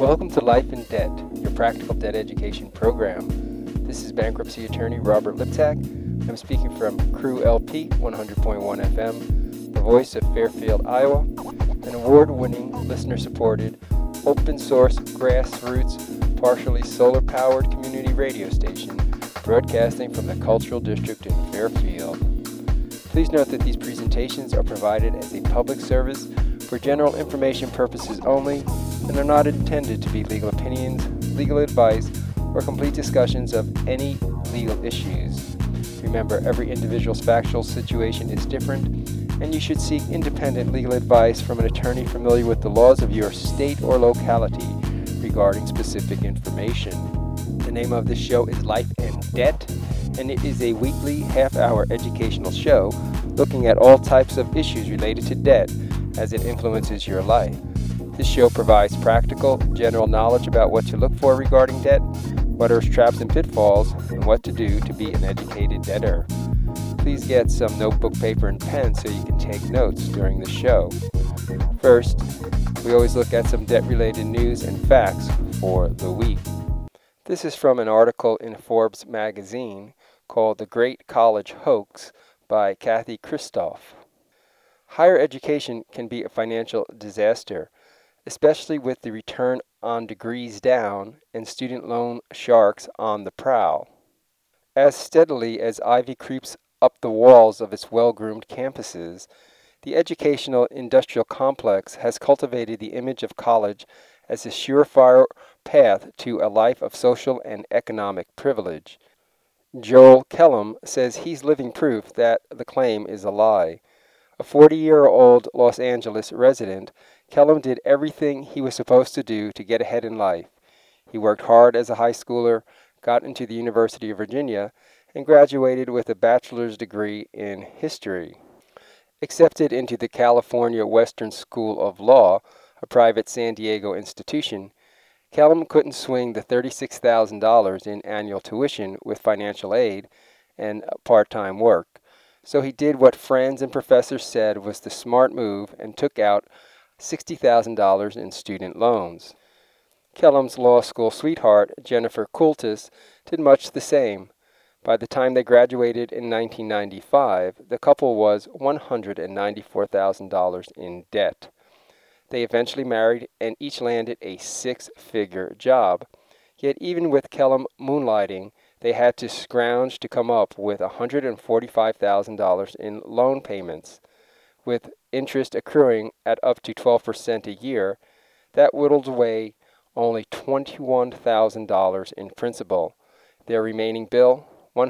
Welcome to Life in Debt, your practical debt education program. This is bankruptcy attorney Robert Liptak. I'm speaking from Crew LP 100.1 FM, the voice of Fairfield, Iowa, an award-winning, listener-supported, open-source, grassroots, partially solar-powered community radio station broadcasting from the Cultural District in Fairfield. Please note that these presentations are provided as a public service for general information purposes only and are not intended to be legal opinions, legal advice, or complete discussions of any legal issues. Remember, every individual's factual situation is different, and you should seek independent legal advice from an attorney familiar with the laws of your state or locality regarding specific information. The name of this show is Life in Debt, and it is a weekly half-hour educational show looking at all types of issues related to debt as it influences your life. This show provides practical, general knowledge about what to look for regarding debt, what are its traps and pitfalls, and what to do to be an educated debtor. Please get some notebook, paper, and pen so you can take notes during the show. First, we always look at some debt-related news and facts for the week. This is from an article in Forbes magazine called The Great College Hoax by Kathy Kristof. Higher education can be a financial disaster, especially with the return on degrees down and student loan sharks on the prowl. As steadily as ivy creeps up the walls of its well-groomed campuses, the educational industrial complex has cultivated the image of college as a surefire path to a life of social and economic privilege. Joel Kellum says he's living proof that the claim is a lie. A 40-year-old Los Angeles resident, Kellum did everything he was supposed to do to get ahead in life. He worked hard as a high schooler, got into the University of Virginia, and graduated with a bachelor's degree in history. Accepted into the California Western School of Law, a private San Diego institution, Kellum couldn't swing the $36,000 in annual tuition with financial aid and part-time work. So he did what friends and professors said was the smart move and took out $60,000 in student loans. Kellum's law school sweetheart, Jennifer Coultis, did much the same. By the time they graduated in 1995, the couple was $194,000 in debt. They eventually married and each landed a six-figure job. Yet even with Kellum moonlighting, they had to scrounge to come up with $145,000 in loan payments. With interest accruing at up to 12% a year, that whittled away only $21,000 in principal. Their remaining bill,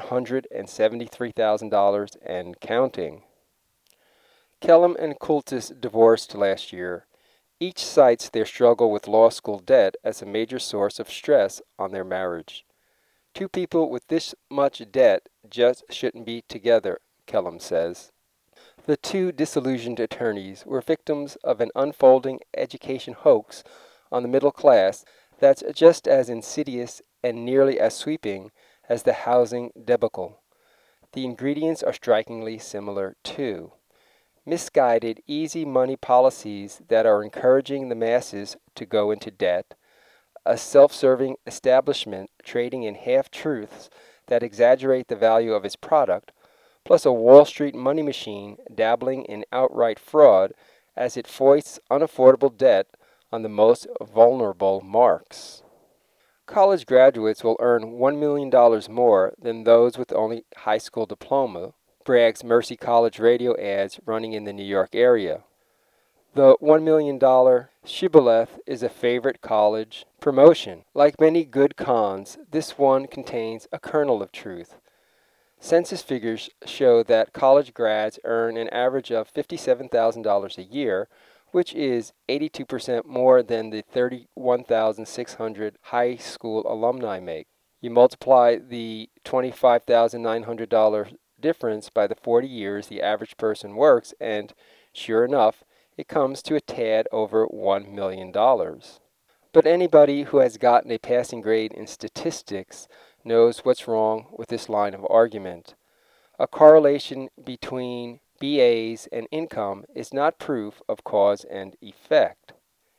$173,000 and counting. Kellum and Coultis divorced last year. Each cites their struggle with law school debt as a major source of stress on their marriage. Two people with this much debt just shouldn't be together, Kellum says. The two disillusioned attorneys were victims of an unfolding education hoax on the middle class that's just as insidious and nearly as sweeping as the housing debacle. The ingredients are strikingly similar, too. Misguided, easy money policies that are encouraging the masses to go into debt, a self-serving establishment trading in half-truths that exaggerate the value of its product, plus a Wall Street money machine dabbling in outright fraud as it foists unaffordable debt on the most vulnerable marks. College graduates will earn $1 million more than those with only high school diploma, brags Mercy College radio ads running in the New York area. The $1 million shibboleth is a favorite college promotion. Like many good cons, this one contains a kernel of truth. Census figures show that college grads earn an average of $57,000 a year, which is 82% more than the $31,600 high school alumni make. You multiply the $25,900 difference by the 40 years the average person works, and sure enough, it comes to a tad over $1 million. But anybody who has gotten a passing grade in statistics knows what's wrong with this line of argument. A correlation between BAs and income is not proof of cause and effect.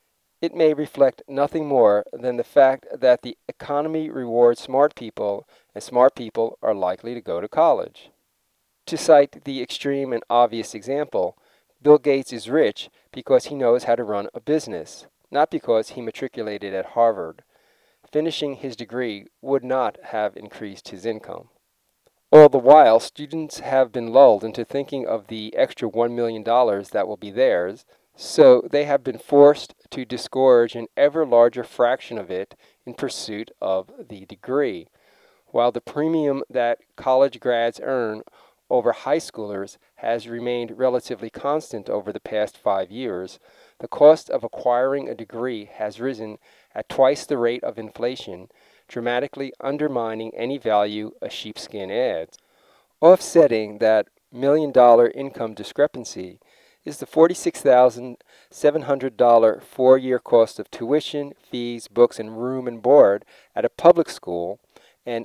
it may reflect nothing more than the fact that the economy rewards smart people, and smart people are likely to go to college. To cite the extreme and obvious example, Bill Gates is rich because he knows how to run a business, not because he matriculated at Harvard. Finishing his degree would not have increased his income. All the while, students have been lulled into thinking of the extra $1 million that will be theirs, so they have been forced to disgorge an ever larger fraction of it in pursuit of the degree. While the premium that college grads earn over high schoolers has remained relatively constant over the past 5 years, the cost of acquiring a degree has risen at twice the rate of inflation, dramatically undermining any value a sheepskin adds. Offsetting that $1 million income discrepancy is the $46,700 four-year cost of tuition, fees, books, and room and board at a public school and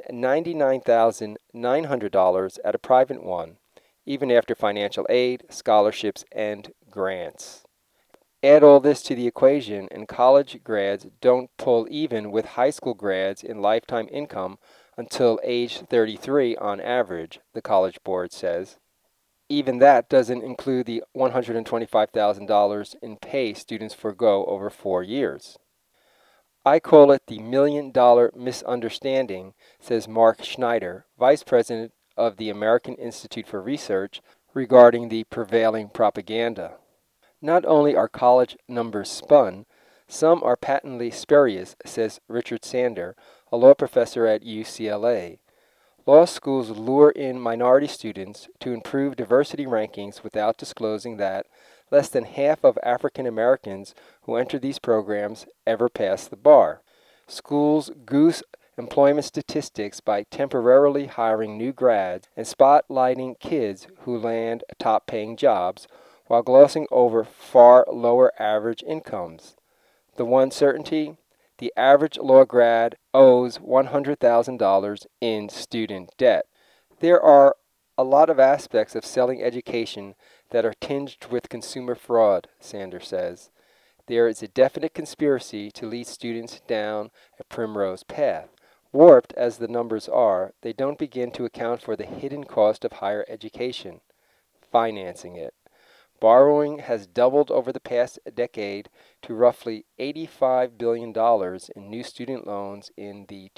$99,900 at a private one, even after financial aid, scholarships, and grants. Add all this to the equation, and college grads don't pull even with high school grads in lifetime income until age 33 on average, the College Board says. Even that doesn't include the $125,000 in pay students forgo over 4 years. I call it the $1 million misunderstanding, says Mark Schneider, Vice President of the American Institute for Research, regarding the prevailing propaganda. Not only are college numbers spun, some are patently spurious, says Richard Sander, a law professor at UCLA. Law schools lure in minority students to improve diversity rankings without disclosing that less than half of African Americans who enter these programs ever pass the bar. Schools goose employment statistics by temporarily hiring new grads and spotlighting kids who land top-paying jobs, while glossing over far lower average incomes. The one certainty: the average law grad owes $100,000 in student debt. There are a lot of aspects of selling education that are tinged with consumer fraud, Sanders says. There is a definite conspiracy to lead students down a primrose path. Warped as the numbers are, they don't begin to account for the hidden cost of higher education: financing it. Borrowing has doubled over the past decade to roughly $85 billion in new student loans in the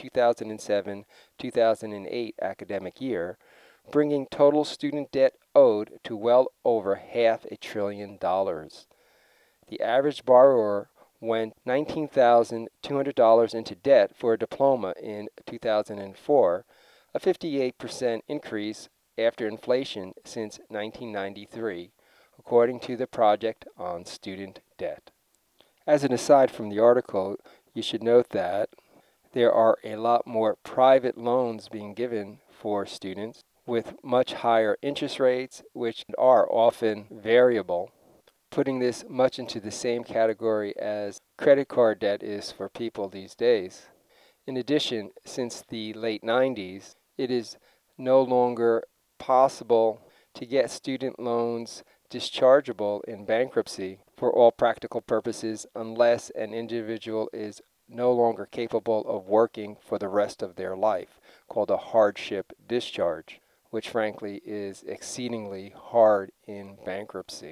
2007-2008 academic year, bringing total student debt owed to well over $500 billion. The average borrower went $19,200 into debt for a diploma in 2004, a 58% increase after inflation since 1993. According to the Project on Student Debt. As an aside from the article, you should note that there are a lot more private loans being given for students with much higher interest rates, which are often variable, putting this much into the same category as credit card debt is for people these days. In addition, since the late 90s, it is no longer possible to get student loans dischargeable in bankruptcy for all practical purposes unless an individual is no longer capable of working for the rest of their life, called a hardship discharge, which frankly is exceedingly hard in bankruptcy.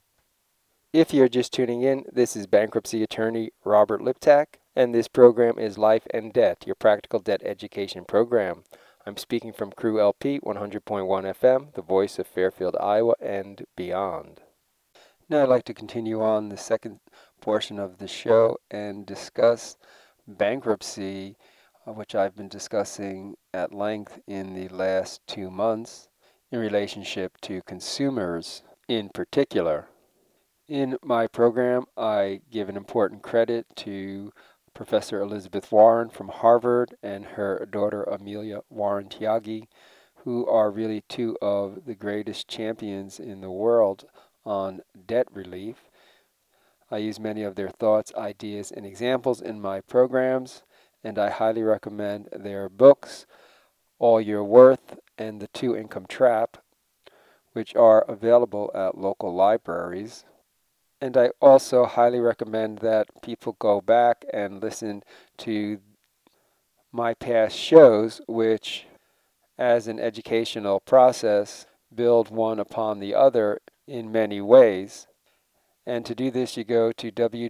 If you're just tuning in, this is bankruptcy attorney Robert Liptak, and this program is Life and Debt, your practical debt education program. I'm speaking from Crew LP 100.1 FM, the voice of Fairfield, Iowa, and beyond. Now I'd like to continue on the second portion of the show and discuss bankruptcy, which I've been discussing at length in the last 2 months in relationship to consumers in particular. In my program, I give an important credit to Professor Elizabeth Warren from Harvard and her daughter Amelia Warren-Tyagi, who are really two of the greatest champions in the world on debt relief. I use many of their thoughts, ideas, and examples in my programs, and I highly recommend their books, All Your Worth and The Two-Income Trap, which are available at local libraries. And I also highly recommend that people go back and listen to my past shows, which, as an educational process, build one upon the other in many ways. And to do this, you go to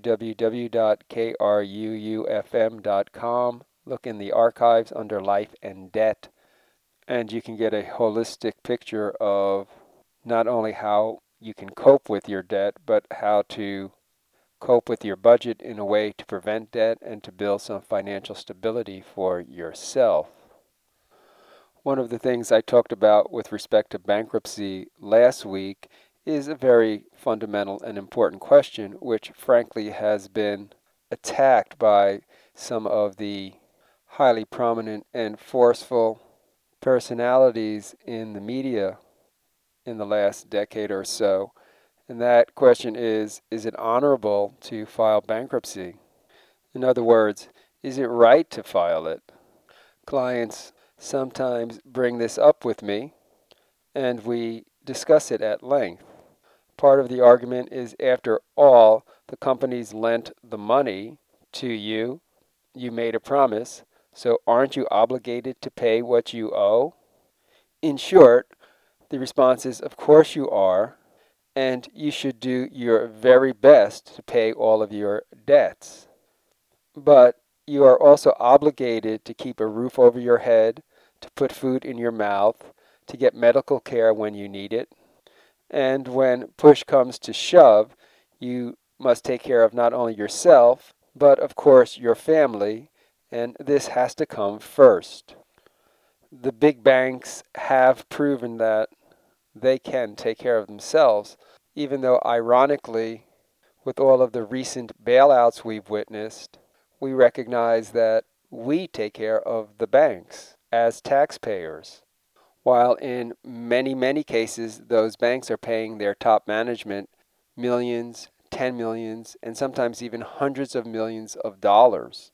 www.kruufm.com, look in the archives under Life and Debt, and you can get a holistic picture of not only how you can cope with your debt, but how to cope with your budget in a way to prevent debt and to build some financial stability for yourself. One of the things I talked about with respect to bankruptcy last week is a very fundamental and important question, which frankly has been attacked by some of the highly prominent and forceful personalities in the media in the last decade or so. And that question is it honorable to file bankruptcy? In other words, is it right to file it? Clients sometimes bring this up with me, and we discuss it at length. Part of the argument is, after all, the companies lent the money to you. You made a promise, so aren't you obligated to pay what you owe? In short, the response is, of course you are, and you should do your very best to pay all of your debts. But you are also obligated to keep a roof over your head, to put food in your mouth, to get medical care when you need it. And when push comes to shove, you must take care of not only yourself, but of course your family, and this has to come first. The big banks have proven that they can take care of themselves, even though ironically, with all of the recent bailouts we've witnessed, we recognize that we take care of the banks as taxpayers, while in many, many cases, those banks are paying their top management millions, 10 millions, and sometimes even hundreds of millions of dollars.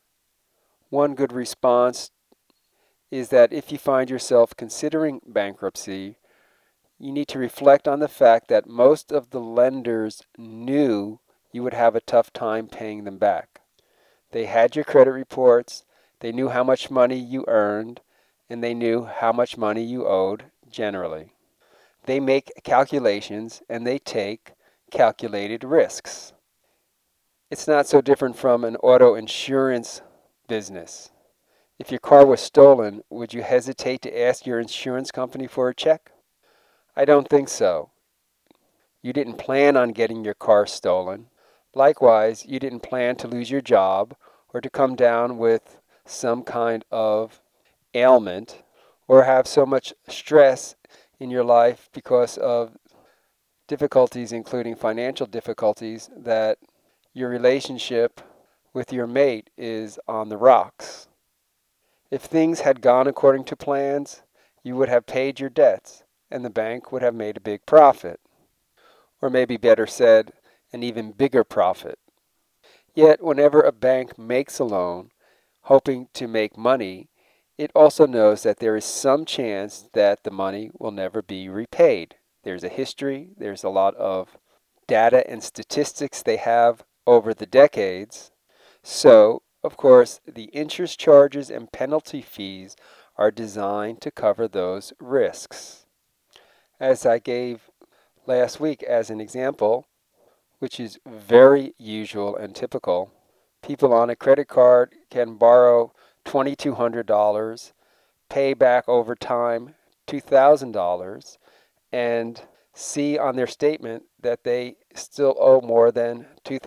One good response is that if you find yourself considering bankruptcy, you need to reflect on the fact that most of the lenders knew you would have a tough time paying them back. They had your credit reports, they knew how much money you earned, and they knew how much money you owed generally. They make calculations and they take calculated risks. It's not so different from an auto insurance business. If your car was stolen, would you hesitate to ask your insurance company for a check? I don't think so. You didn't plan on getting your car stolen. Likewise, you didn't plan to lose your job or to come down with some kind of ailment or have so much stress in your life because of difficulties, including financial difficulties, that your relationship with your mate is on the rocks. If things had gone according to plans, you would have paid your debts and the bank would have made a big profit. Or maybe better said, an even bigger profit. Yet whenever a bank makes a loan, hoping to make money, it also knows that there is some chance that the money will never be repaid. There's a history, there's a lot of data and statistics they have over the decades. So, of course, the interest charges and penalty fees are designed to cover those risks. As I gave last week as an example, which is very usual and typical, people on a credit card can borrow $2,200, pay back over time $2,000, and see on their statement that they still owe more than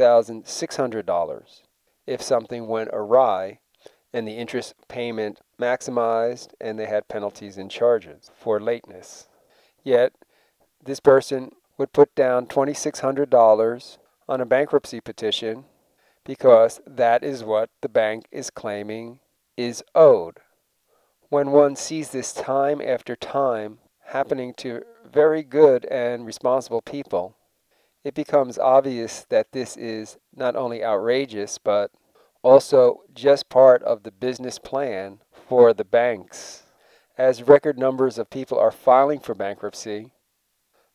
$2,600 if something went awry and the interest payment maximized and they had penalties and charges for lateness. Yet, this person would put down $2,600 on a bankruptcy petition because that is what the bank is claiming is owed. When one sees this time after time happening to very good and responsible people, it becomes obvious that this is not only outrageous, but also just part of the business plan for the banks. As record numbers of people are filing for bankruptcy,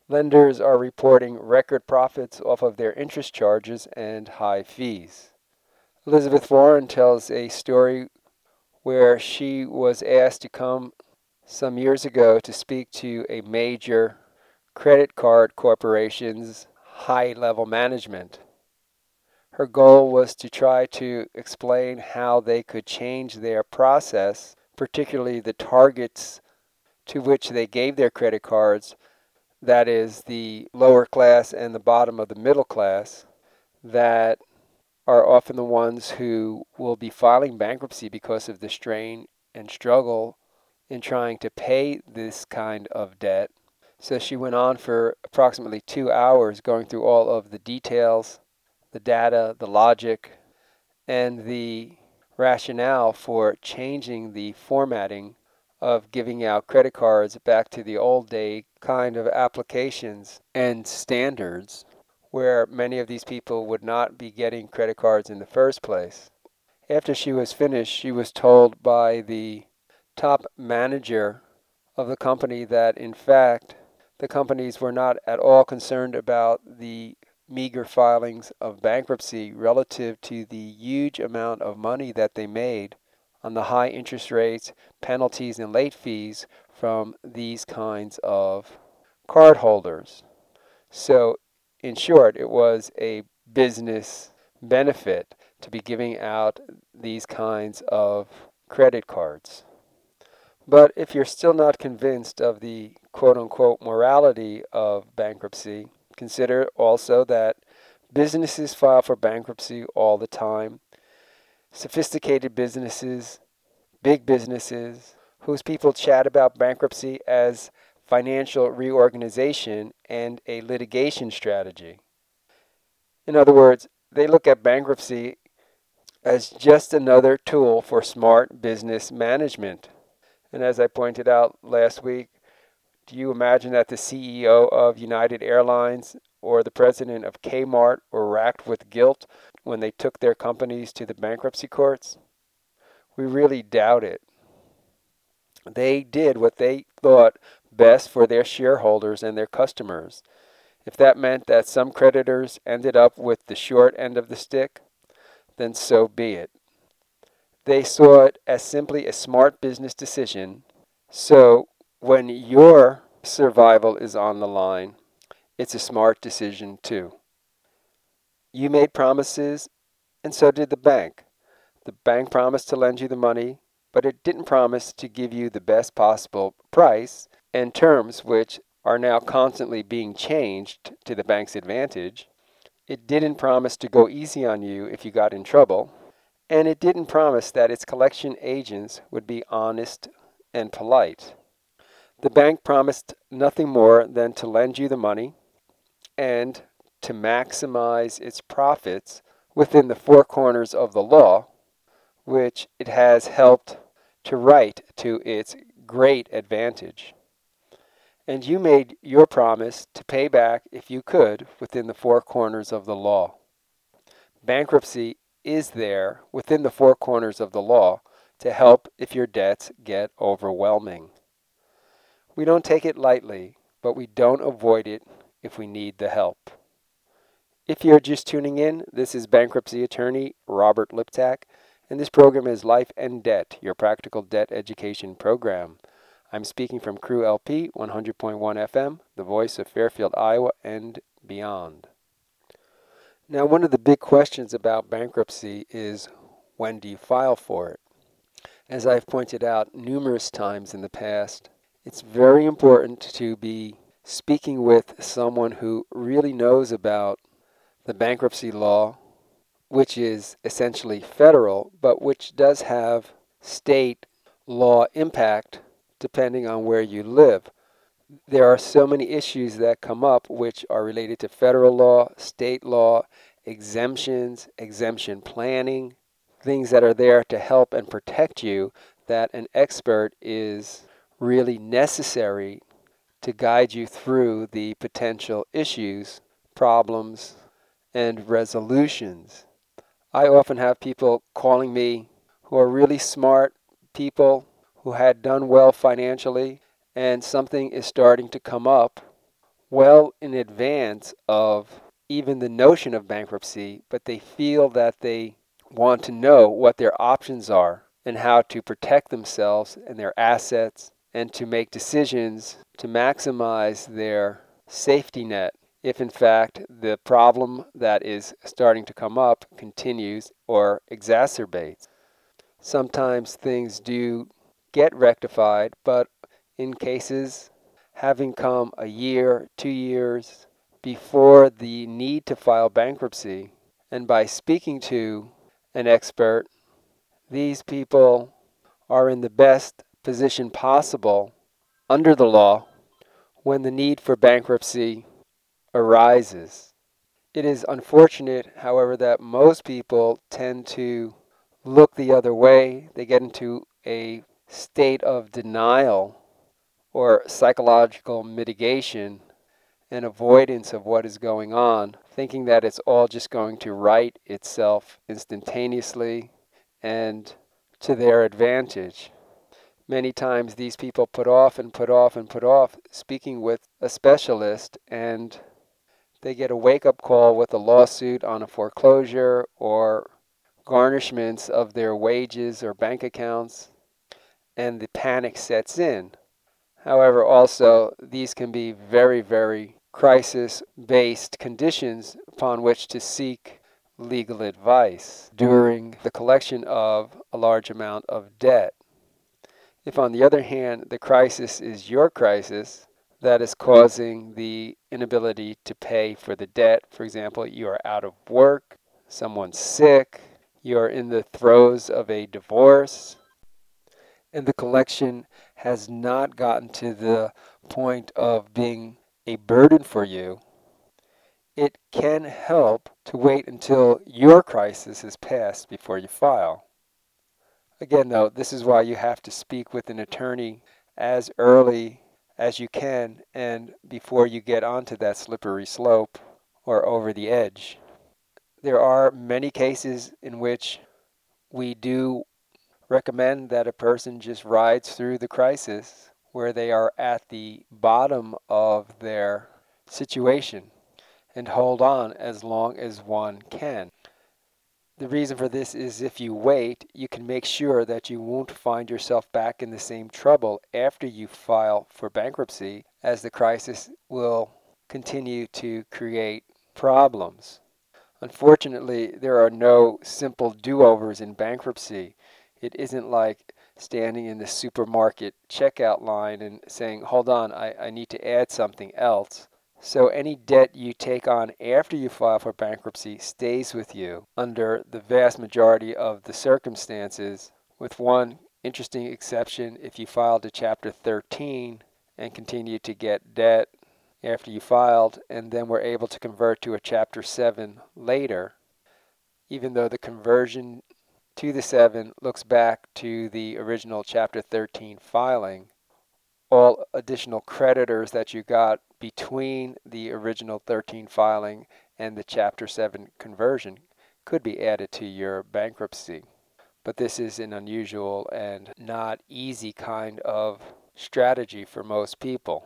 Lenders are reporting record profits off of their interest charges and high fees. Elizabeth Warren tells a story where she was asked to come some years ago to speak to a major credit card corporation's high-level management. Her goal was to try to explain how they could change their process, particularly the targets to which they gave their credit cards, that is, the lower class and the bottom of the middle class, that are often the ones who will be filing bankruptcy because of the strain and struggle in trying to pay this kind of debt. So she went on for approximately 2 hours going through all of the details, the data, the logic, and the rationale for changing the formatting of giving out credit cards back to the old day kind of applications and standards where many of these people would not be getting credit cards in the first place. After she was finished, she was told by the top manager of the company that, in fact, the companies were not at all concerned about the meager filings of bankruptcy relative to the huge amount of money that they made on the high interest rates, penalties, and late fees from these kinds of cardholders. So, in short, it was a business benefit to be giving out these kinds of credit cards. But if you're still not convinced of the quote-unquote morality of bankruptcy, consider also that businesses file for bankruptcy all the time. Sophisticated businesses, big businesses, whose people chat about bankruptcy as financial reorganization and a litigation strategy. In other words, they look at bankruptcy as just another tool for smart business management. And as I pointed out last week, do you imagine that the CEO of United Airlines or the president of Kmart were racked with guilt when they took their companies to the bankruptcy courts? We really doubt it. They did what they thought best for their shareholders and their customers. If that meant that some creditors ended up with the short end of the stick, then so be it. They saw it as simply a smart business decision. So when your survival is on the line, it's a smart decision too. You made promises, and so did the bank. The bank promised to lend you the money, but it didn't promise to give you the best possible price and terms, which are now constantly being changed to the bank's advantage. It didn't promise to go easy on you if you got in trouble. And it didn't promise that its collection agents would be honest and polite. The bank promised nothing more than to lend you the money and to maximize its profits within the four corners of the law, which it has helped to write to its great advantage. And you made your promise to pay back if you could within the four corners of the law. Bankruptcy is there within the four corners of the law to help if your debts get overwhelming. We don't take it lightly, but we don't avoid it if we need the help. If you're just tuning in, this is bankruptcy attorney Robert Liptak, and this program is Life and Debt, your practical debt education program. I'm speaking from Crew LP 100.1 FM, the voice of Fairfield, Iowa, and beyond. Now, one of the big questions about bankruptcy is, when do you file for it? As I've pointed out numerous times in the past, it's very important to be speaking with someone who really knows about the bankruptcy law, which is essentially federal, but which does have state law impact depending on where you live. There are so many issues that come up which are related to federal law, state law, exemptions, exemption planning, things that are there to help and protect you, that an expert is really necessary to guide you through the potential issues, problems, and resolutions. I often have people calling me who are really smart people who had done well financially, and something is starting to come up well in advance of even the notion of bankruptcy, but they feel that they want to know what their options are and how to protect themselves and their assets and to make decisions to maximize their safety net if in fact the problem that is starting to come up continues or exacerbates. Sometimes things do get rectified, but in cases having come a year, 2 years before the need to file bankruptcy, and by speaking to an expert, these people are in the best position possible under the law when the need for bankruptcy arises. It is unfortunate, however, that most people tend to look the other way. They get into a state of denial or psychological mitigation and avoidance of what is going on, thinking that it's all just going to right itself instantaneously and to their advantage. Many times these people put off and put off and put off speaking with a specialist, and they get a wake-up call with a lawsuit on a foreclosure or garnishments of their wages or bank accounts, and the panic sets in. However, also, these can be very, very crisis-based conditions upon which to seek legal advice during the collection of a large amount of debt. If, on the other hand, the crisis is your crisis that is causing the inability to pay for the debt, for example, you are out of work, someone's sick, you're in the throes of a divorce, and the collection has not gotten to the point of being a burden for you, it can help to wait until your crisis is passed before you file. Again, though, this is why you have to speak with an attorney as early as you can and before you get onto that slippery slope or over the edge. There are many cases in which we do recommend that a person just rides through the crisis where they are at the bottom of their situation and hold on as long as one can. The reason for this is if you wait, you can make sure that you won't find yourself back in the same trouble after you file for bankruptcy, as the crisis will continue to create problems. Unfortunately, there are no simple do-overs in bankruptcy. It isn't like standing in the supermarket checkout line and saying, hold on, I need to add something else. So any debt you take on after you file for bankruptcy stays with you under the vast majority of the circumstances, with one interesting exception: if you filed a Chapter 13 and continued to get debt after you filed and then were able to convert to a Chapter 7 later, even though the conversion to the 7 looks back to the original Chapter 13 filing, all additional creditors that you got between the original 13 filing and the Chapter 7 conversion could be added to your bankruptcy. But this is an unusual and not easy kind of strategy for most people.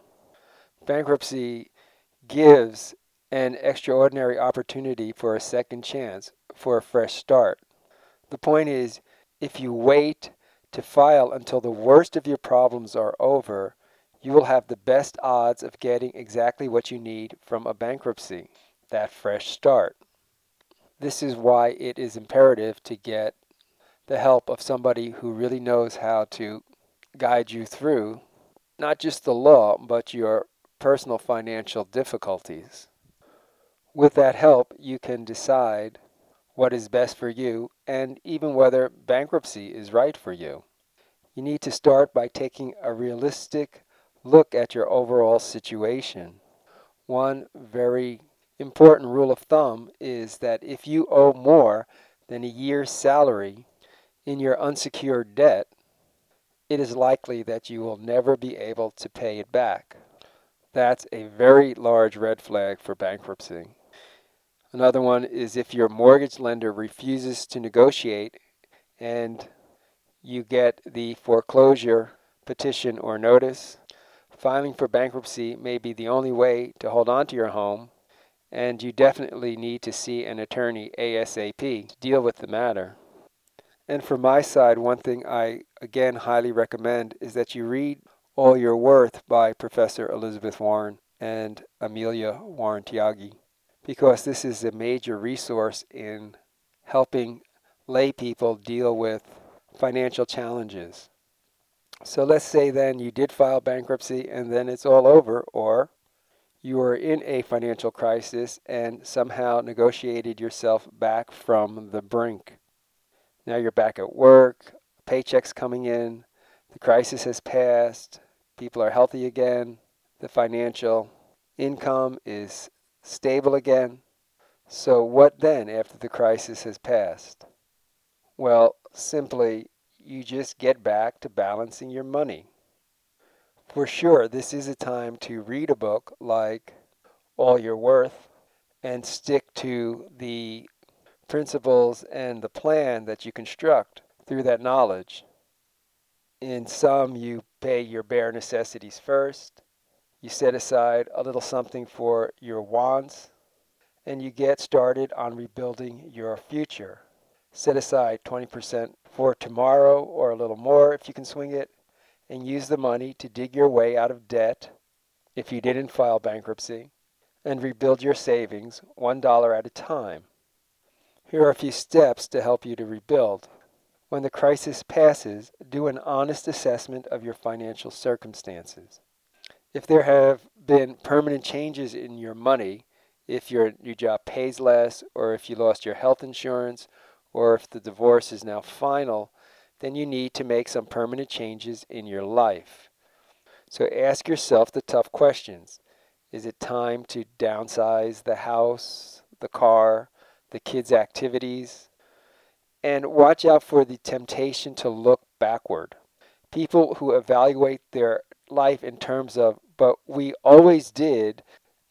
Bankruptcy gives an extraordinary opportunity for a second chance, for a fresh start. The point is, if you wait to file until the worst of your problems are over, you will have the best odds of getting exactly what you need from a bankruptcy, that fresh start. This is why it is imperative to get the help of somebody who really knows how to guide you through not just the law, but your personal financial difficulties. With that help, you can decide what is best for you and even whether bankruptcy is right for you. You need to start by taking a realistic look at your overall situation. One very important rule of thumb is that if you owe more than a year's salary in your unsecured debt, it is likely that you will never be able to pay it back. That's a very large red flag for bankruptcy. Another one is if your mortgage lender refuses to negotiate and you get the foreclosure petition or notice Filing for bankruptcy may be the only way to hold on to your home, and you definitely need to see an attorney ASAP to deal with the matter. And from my side, one thing I again highly recommend is that you read All You're Worth by Professor Elizabeth Warren and Amelia Warren Tyagi, because this is a major resource in helping lay people deal with financial challenges. So let's say then you did file bankruptcy and then it's all over, or you are in a financial crisis and somehow negotiated yourself back from the brink. Now you're back at work, paychecks coming in, the crisis has passed, people are healthy again, the financial income is stable again. So what then after the crisis has passed? Well, simply you just get back to balancing your money. For sure, this is a time to read a book like All You're Worth and stick to the principles and the plan that you construct through that knowledge. In some, you pay your bare necessities first, you set aside a little something for your wants, and you get started on rebuilding your future. Set aside 20% for tomorrow or a little more if you can swing it, and use the money to dig your way out of debt if you didn't file bankruptcy, and rebuild your savings $1 at a time. Here are a few steps to help you to rebuild. When the crisis passes, do an honest assessment of your financial circumstances. If there have been permanent changes in your money, if your new job pays less, or if you lost your health insurance, or if the divorce is now final, then you need to make some permanent changes in your life. So ask yourself the tough questions. Is it time to downsize the house, the car, the kids' activities? And watch out for the temptation to look backward. People who evaluate their life in terms of, but we always did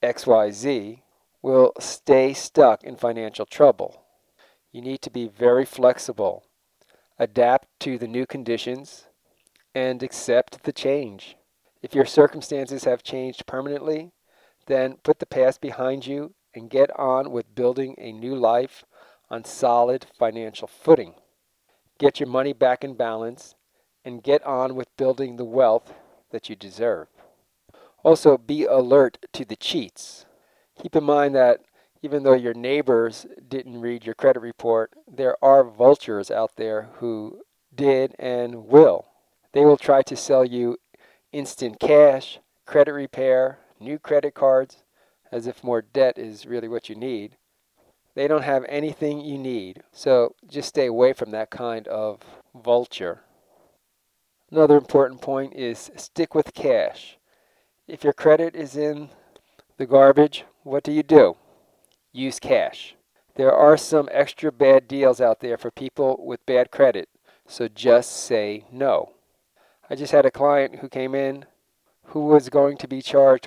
XYZ, will stay stuck in financial trouble. You need to be very flexible, adapt to the new conditions, and accept the change. If your circumstances have changed permanently, then put the past behind you and get on with building a new life on solid financial footing. Get your money back in balance and get on with building the wealth that you deserve. Also, be alert to the cheats. Keep in mind that even though your neighbors didn't read your credit report, there are vultures out there who did and will. They will try to sell you instant cash, credit repair, new credit cards, as if more debt is really what you need. They don't have anything you need, so just stay away from that kind of vulture. Another important point is stick with cash. If your credit is in the garbage, what do? Use cash. There are some extra bad deals out there for people with bad credit, so just say no. I just had a client who came in who was going to be charged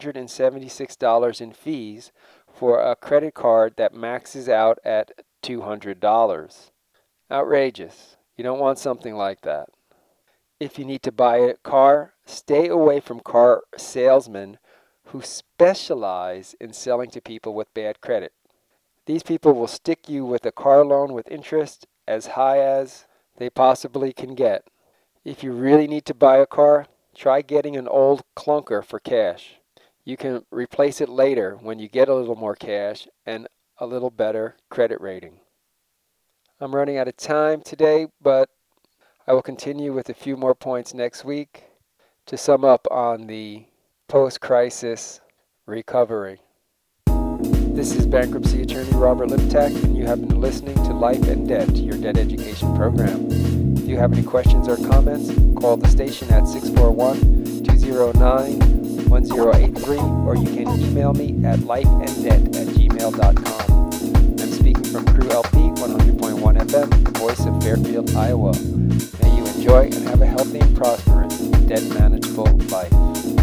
$176 in fees for a credit card that maxes out at $200. Outrageous. You don't want something like that. If you need to buy a car, stay away from car salesmen who specialize in selling to people with bad credit. These people will stick you with a car loan with interest as high as they possibly can get. If you really need to buy a car, try getting an old clunker for cash. You can replace it later when you get a little more cash and a little better credit rating. I'm running out of time today, but I will continue with a few more points next week to sum up on the post-crisis recovery. This is bankruptcy attorney Robert Liptak, and you have been listening to Life and Debt, your debt education program. If you have any questions or comments, call the station at 641-209-1083, or you can email me at lifeanddebt@gmail.com. I'm speaking from Crew LP 100.1 FM, the voice of Fairfield, Iowa. May you enjoy and have a healthy and prosperous, debt manageable life.